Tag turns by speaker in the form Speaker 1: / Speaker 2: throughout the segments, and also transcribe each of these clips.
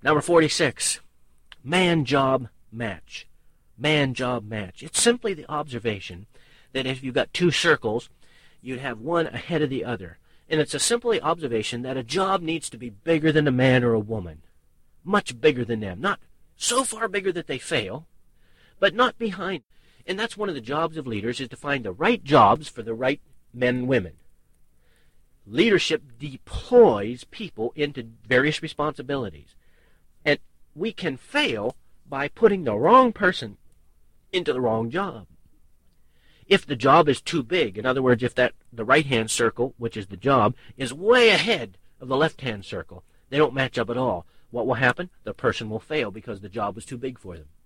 Speaker 1: Number 46, man-job match. Man-job match. It's simply the observation that if you've got two circles, you'd have one ahead of the other. And it's a simple observation that a job needs to be bigger than a man or a woman. Much bigger than them. Not so far bigger that they fail, but not behind. And that's one of the jobs of leaders, is to find the right jobs for the right men and women. Leadership deploys people into various responsibilities. And we can fail by putting the wrong person into the wrong job. If the job is too big, in other words, if the right-hand circle, which is the job, is way ahead of the left-hand circle, they don't match up at all. What will happen? The person will fail because the job was too big for them.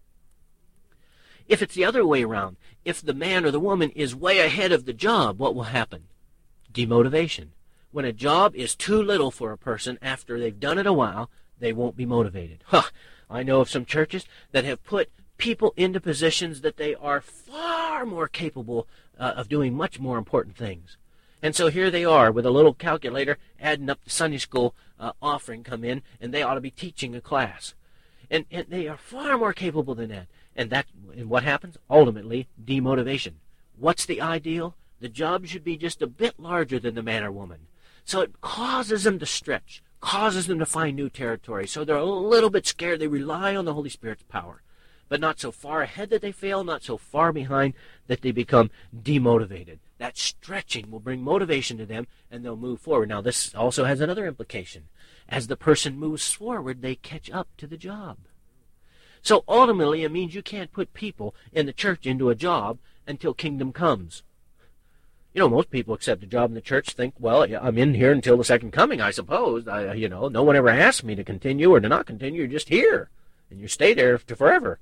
Speaker 1: If it's the other way around, if the man or the woman is way ahead of the job, what will happen? Demotivation. When a job is too little for a person after they've done it a while, they won't be motivated. I know of some churches that have put people into positions that they are far more capable of doing much more important things. And so here they are with a little calculator adding up the Sunday school offering come in, and they ought to be teaching a class. And they are far more capable than that. And what happens? Ultimately, demotivation. What's the ideal? The job should be just a bit larger than the man or woman. So it causes them to stretch, causes them to find new territory. So they're a little bit scared. They rely on the Holy Spirit's power, but not so far ahead that they fail, not so far behind that they become demotivated. That stretching will bring motivation to them, and they'll move forward. Now, this also has another implication. As the person moves forward, they catch up to the job. So ultimately, it means you can't put people in the church into a job until kingdom comes. You know, most people accept a job in the church think, well, I'm in here until the second coming, I suppose. No one ever asked me to continue or to not continue. You're just here, and you stay there forever.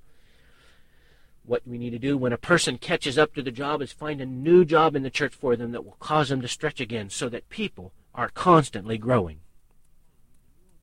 Speaker 1: What we need to do when a person catches up to the job is find a new job in the church for them that will cause them to stretch again so that people are constantly growing.